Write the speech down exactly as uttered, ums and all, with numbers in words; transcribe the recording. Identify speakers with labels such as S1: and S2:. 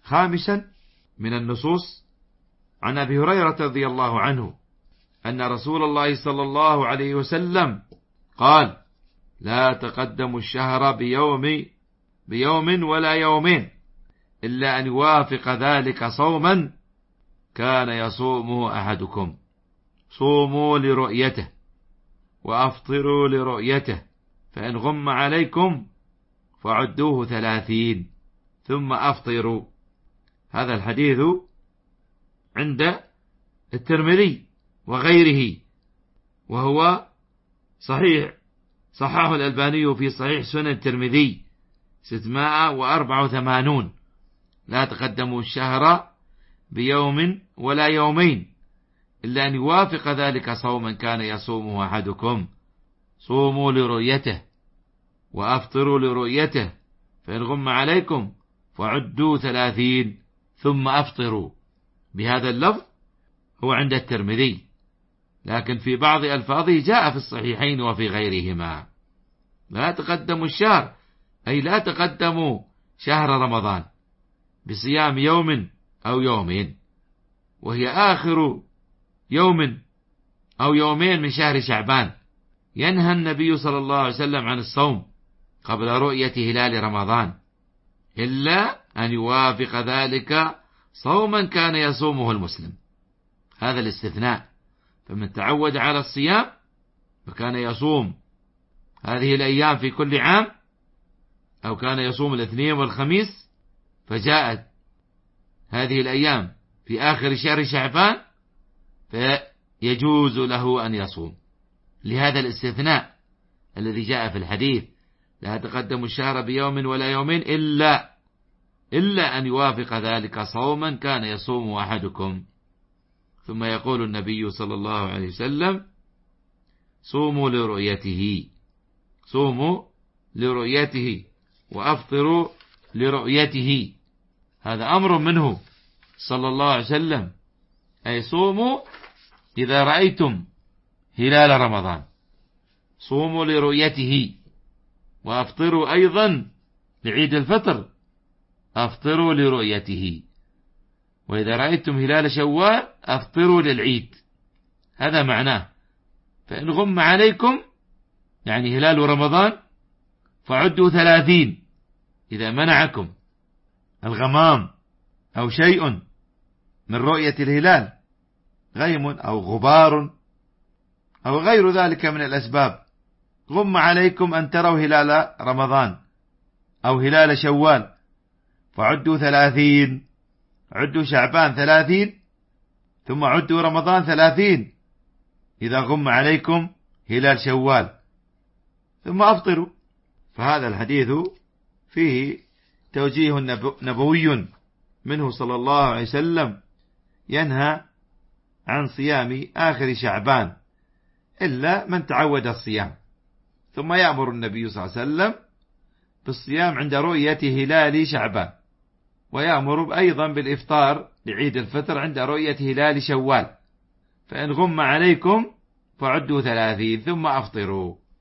S1: خامسا من النصوص عن أبي هريرة رضي الله عنه أن رسول الله صلى الله عليه وسلم قال: لا تقدموا الشهر بيوم بيوم ولا يومين إلا أن يوافق ذلك صوما كان يصومه أحدكم. صوموا لرؤيته وأفطروا لرؤيته، فإن غم عليكم فعدوه ثلاثين ثم أفطروا. هذا الحديث عند الترمذي وغيره، وهو صحيح، صححه الألباني في صحيح سنن الترمذي ستمائة وأربعة وثمانين. لا تقدموا الشهر بيوم ولا يومين إلا أن يوافق ذلك صوما كان يصومه أحدكم. صوموا لرؤيته وأفطروا لرؤيته، فإن غم عليكم فعدوا ثلاثين ثم أفطروا. بهذا اللفظ هو عند الترمذي، لكن في بعض ألفاظه جاء في الصحيحين وفي غيرهما. لا تقدموا الشهر أي لا تقدموا شهر رمضان بصيام يوم أو يومين، وهي آخر يوم أو يومين من شهر شعبان. ينهى النبي صلى الله عليه وسلم عن الصوم قبل رؤية هلال رمضان إلا أن يوافق ذلك صوما كان يصومه المسلم. هذا الاستثناء، فمن تعود على الصيام وكان يصوم هذه الأيام في كل عام، أو كان يصوم الاثنين والخميس، فجاءت هذه الأيام في آخر شهر شعبان، فيجوز له أن يصوم لهذا الاستثناء الذي جاء في الحديث: لا تقدموا الشهر بيوم ولا يومين إلا إلا أن يوافق ذلك صوما كان يصوم أحدكم. ثم يقول النبي صلى الله عليه وسلم: صوموا لرؤيته صوموا لرؤيته وأفطروا لرؤيته. هذا أمر منه صلى الله عليه وسلم، أي صوموا إذا رأيتم هلال رمضان، صوموا لرؤيته، وأفطروا أيضا لعيد الفطر، أفطروا لرؤيته. وإذا رأيتم هلال شوال أفطروا للعيد. هذا معناه. فإن غم عليكم يعني هلال رمضان فعدوا ثلاثين. إذا منعكم الغمام أو شيء من رؤية الهلال، غيم أو غبار أو غير ذلك من الأسباب، غم عليكم أن تروا هلال رمضان أو هلال شوال، فعدوا ثلاثين. عدوا شعبان ثلاثين ثم عدوا رمضان ثلاثين إذا غم عليكم هلال شوال، ثم أفطروا. فهذا الحديث فيه توجيه نبوي منه صلى الله عليه وسلم ينهى عن صيام آخر شعبان إلا من تعود الصيام، ثم يأمر النبي صلى الله عليه وسلم بالصيام عند رؤية هلال شعبان، ويأمر أيضا بالإفطار لعيد الفطر عند رؤية هلال شوال. فإن غم عليكم فعدوا ثلاثين ثم أفطروا.